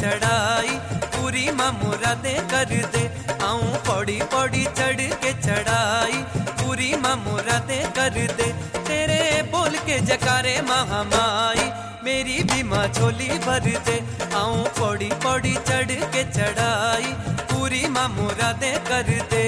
चढ़ाई, पूरी मां मुरादे कर दे। आऊं पौड़ी पौड़ी चढ़ के चढ़ाई, पूरी मां मुरादे कर दे। तेरे बोल के जकारे महामाई, मेरी भी मां झोली भर दे। आऊं पौड़ी पौड़ी चढ़ के चढ़ाई, पूरी मां मुरादे कर दे।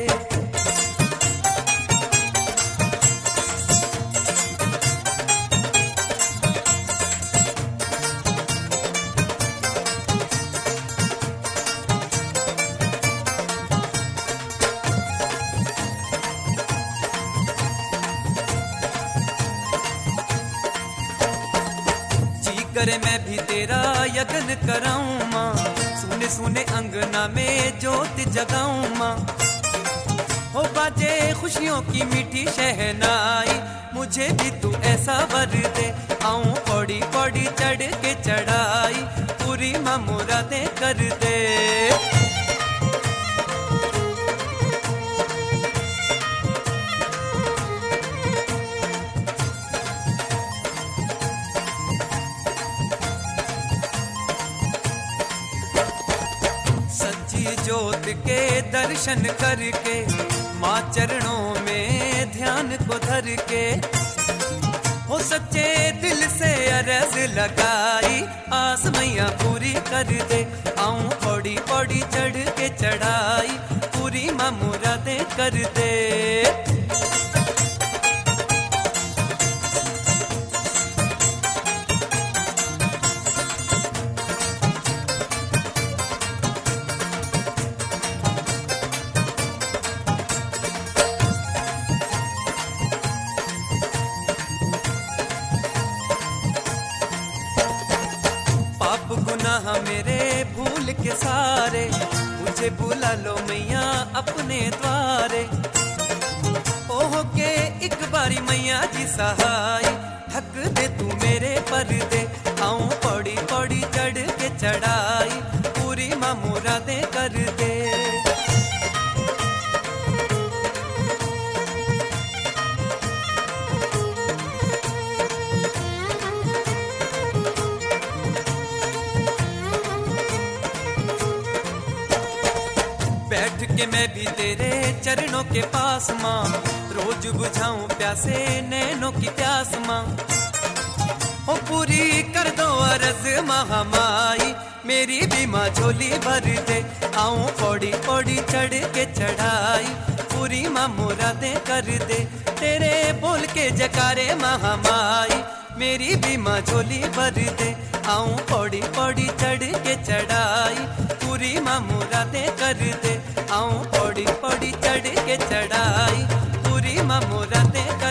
करे मैं भी तेरा यज्ञ कराऊं माँ, सुने सुने अंगना में ज्योत जगाऊं माँ। हो बाजे खुशियों की मीठी शहनाई, मुझे भी तू ऐसा वर दे। आऊं पौड़ी पौड़ी चढ़ के चढ़ाई, पूरी मां मुरादें कर दे। ज्योत के दर्शन करके, माँ चरणों में ध्यान को धर के, हो सच्चे दिल से अरज लगाई, आस मैया पूरी कर दे। आऊं पौड़ी पौड़ी चढ़ के चढ़ाई, पूरी मां मुरादें कर दे। गुनाह मेरे भूल के सारे, मुझे बुला लो मैया अपने द्वारे। ओह के एक बारी मैया जी सहाय, ढक दे तू मेरे पर्दे। आऊं पौड़ी पौड़ी चढ़ के चढ़ाई, पूरी मां मुरादें कर दे। बैठ के मैं भी तेरे चरणों के पास माँ, रोज बुझाऊं प्यासे नैनों की प्यास माँ। ओ पूरी कर दो अरज महामाई, मेरी भी माँ झोली भर दे। आऊं पौड़ी पौड़ी चढ़ के चढ़ाई, पूरी मां मुरादें कर दे। तेरे बोल के जकारे महामाई, मेरी भी माँ झोली भर दे। आऊं पौड़ी पौड़ी चढ़ के चढ़ाई, पूरी मां मुरादें कर दे। आऊं पौड़ी पौड़ी चढ़ के चढ़ाई, पूरी मां मुरादें